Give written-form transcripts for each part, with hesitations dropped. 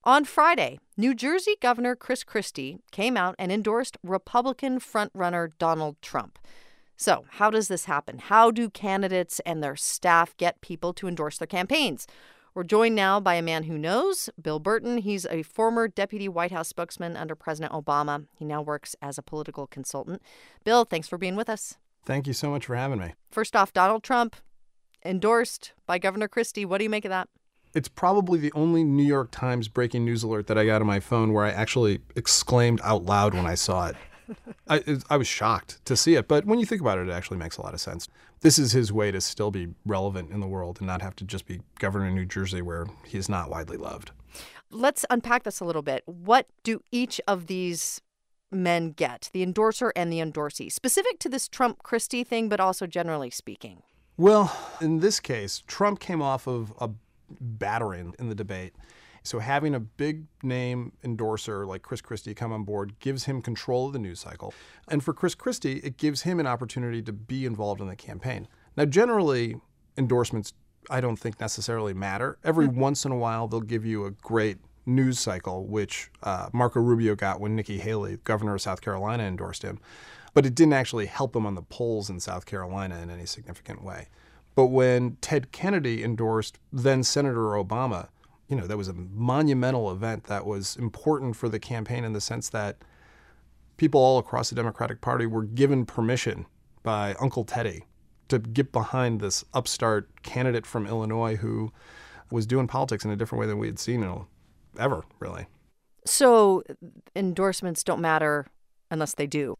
On Friday, New Jersey Governor Chris Christie came out and endorsed Republican frontrunner Donald Trump. So, how does this happen? How do candidates and their staff get people to endorse their campaigns? We're joined now by a man who knows, Bill Burton. He's a former deputy White House spokesman under President Obama. He now works as a political consultant. Bill, thanks for being with us. Thank you so much for having me. First off, Donald Trump endorsed by Governor Christie. What do you make of that? It's probably the only New York Times breaking news alert that I got on my phone where I actually exclaimed out loud when I saw it. I was shocked to see it, but when you think about it, it actually makes a lot of sense. This is his way to still be relevant in the world and not have to just be governor of New Jersey where he is not widely loved. Let's unpack this a little bit. What do each of these men get, the endorser and the endorsee, specific to this Trump-Christie thing, but also generally speaking? Well, in this case, Trump came off of a battering in the debate. So having a big name endorser like Chris Christie come on board gives him control of the news cycle. And for Chris Christie, it gives him an opportunity to be involved in the campaign. Now, generally, endorsements, I don't think necessarily matter. Every once in a while, they'll give you a great news cycle, which Marco Rubio got when Nikki Haley, governor of South Carolina, endorsed him. But it didn't actually help him on the polls in South Carolina in any significant way. But when Ted Kennedy endorsed then Senator Obama, that was a monumental event that was important for the campaign in the sense that people all across the Democratic Party were given permission by Uncle Teddy to get behind this upstart candidate from Illinois who was doing politics in a different way than we had seen ever, really. So endorsements don't matter unless they do.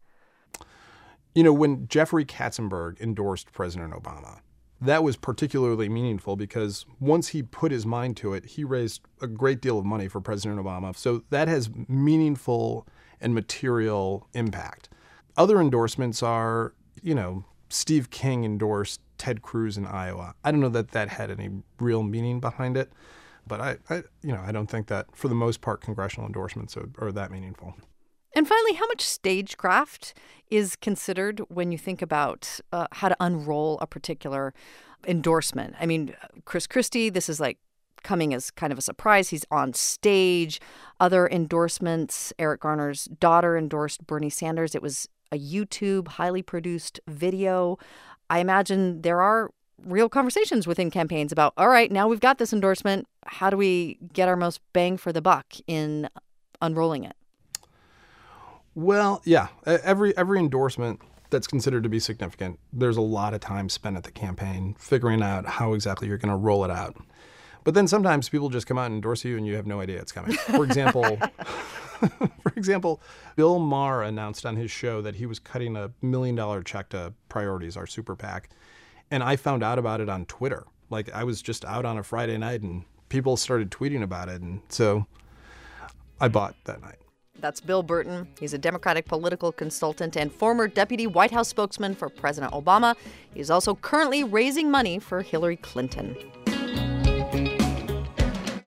When Jeffrey Katzenberg endorsed President Obama, that was particularly meaningful because once he put his mind to it, he raised a great deal of money for President Obama. So that has meaningful and material impact. Other endorsements are, Steve King endorsed Ted Cruz in Iowa. I don't know that that had any real meaning behind it, but I don't think that for the most part congressional endorsements are that meaningful. And finally, how much stagecraft is considered when you think about how to unroll a particular endorsement? I mean, Chris Christie, this is like coming as kind of a surprise. He's on stage. Other endorsements, Eric Garner's daughter endorsed Bernie Sanders. It was a YouTube, highly produced video. I imagine there are real conversations within campaigns about, all right, now we've got this endorsement. How do we get our most bang for the buck in unrolling it? Well, yeah, every endorsement that's considered to be significant, there's a lot of time spent at the campaign figuring out how exactly you're going to roll it out. But then sometimes people just come out and endorse you and you have no idea it's coming. For example, Bill Maher announced on his show that he was cutting $1 million check to Priorities, our super PAC. And I found out about it on Twitter. Like I was just out on a Friday night and people started tweeting about it. And so I bought that night. That's Bill Burton. He's a Democratic political consultant and former deputy White House spokesman for President Obama. He's also currently raising money for Hillary Clinton.